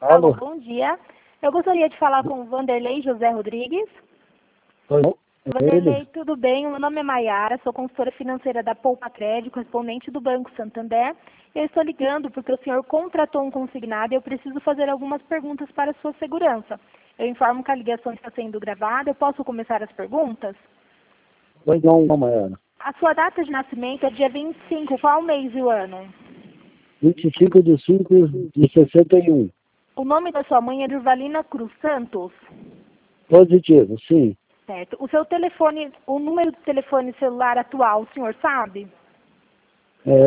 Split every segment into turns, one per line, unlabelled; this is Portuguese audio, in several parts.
Alô,
Bom dia. Eu gostaria de falar com o Vanderlei José Rodrigues.
oi,
Vanderlei, tudo bem? Meu nome é Maiara, sou consultora financeira da Poupa Crédito, correspondente do Banco Santander. Eu estou ligando porque o senhor contratou um consignado e eu preciso fazer algumas perguntas para a sua segurança. Eu informo que a ligação está sendo gravada. Eu posso começar as perguntas?
Pois não, Maiara.
A sua data de nascimento é dia 25. Qual mês e o ano?
25 de 5 de 61.
O nome da sua mãe é Durvalina Cruz Santos.
Positivo, sim.
Certo. O seu telefone, o número de telefone celular atual, o senhor sabe?
É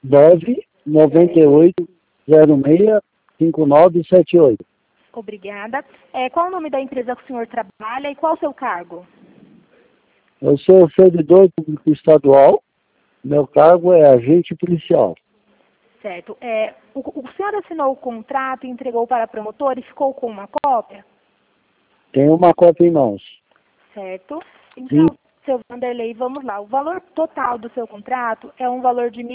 998065978.
Obrigada. Qual o nome da empresa que o senhor trabalha e qual o seu cargo?
Eu sou servidor público estadual. Meu cargo é agente policial.
Certo. O senhor assinou o contrato, entregou para a promotora e ficou com uma cópia?
Tenho uma cópia em mãos.
Certo.
Sim.
Então, seu Vanderlei, vamos lá. O valor total do seu contrato é um valor de R$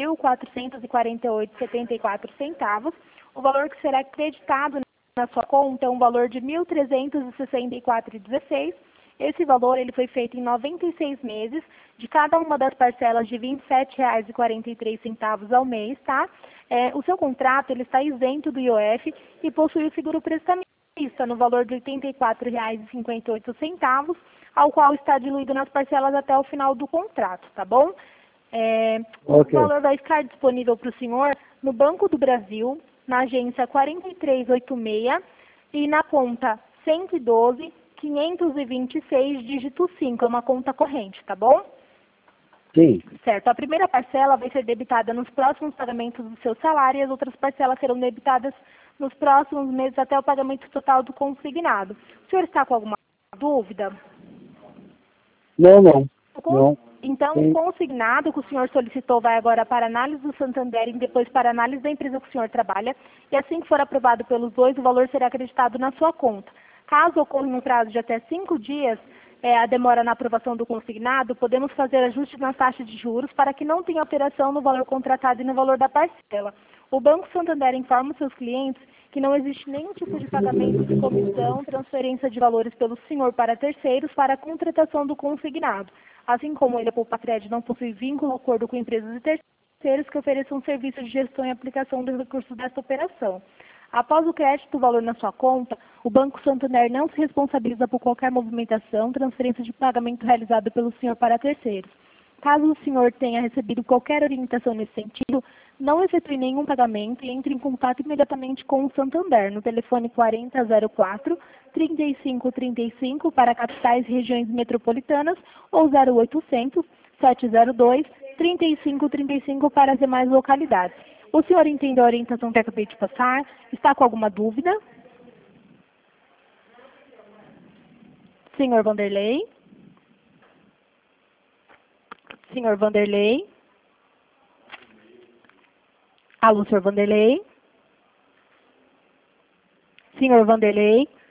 1.448,74. O valor que será creditado na sua conta é um valor de R$ 1.364,16. Esse valor ele foi feito em 96 meses, de cada uma das parcelas de R$ 27,43 ao mês, tá? O seu contrato ele está isento do IOF e possui o seguro prestamista no valor de R$ 84,58, ao qual está diluído nas parcelas até o final do contrato, tá bom? O valor vai ficar disponível para o senhor no Banco do Brasil, na agência 4386 e na conta 112.526, dígito 5, é uma conta corrente, tá bom?
Sim.
Certo. A primeira parcela vai ser debitada nos próximos pagamentos do seu salário e as outras parcelas serão debitadas nos próximos meses até o pagamento total do consignado. O senhor está com alguma dúvida?
Não.
Então, o consignado que o senhor solicitou vai agora para análise do Santander e depois para análise da empresa que o senhor trabalha. E assim que for aprovado pelos dois, o valor será acreditado na sua conta. Caso ocorra um prazo de até 5 dias, a demora na aprovação do consignado, podemos fazer ajustes na taxa de juros para que não tenha alteração no valor contratado e no valor da parcela. O Banco Santander informa os seus clientes que não existe nenhum tipo de pagamento de comissão, transferência de valores pelo senhor para terceiros para a contratação do consignado. Assim como ele, a Poupa Crédito, não possui vínculo ou acordo com empresas e terceiros que ofereçam serviço de gestão e aplicação dos recursos desta operação. Após o crédito do valor na sua conta, o Banco Santander não se responsabiliza por qualquer movimentação, transferência de pagamento realizada pelo senhor para terceiros. Caso o senhor tenha recebido qualquer orientação nesse sentido, não efetue nenhum pagamento e entre em contato imediatamente com o Santander, no telefone 4004-3535 para capitais e regiões metropolitanas ou 0800-702-3535 para as demais localidades. O senhor entendeu a orientação que eu acabei de passar? Está com alguma dúvida? Senhor Vanderlei? Senhor Vanderlei? Alô, senhor Vanderlei? Senhor Vanderlei?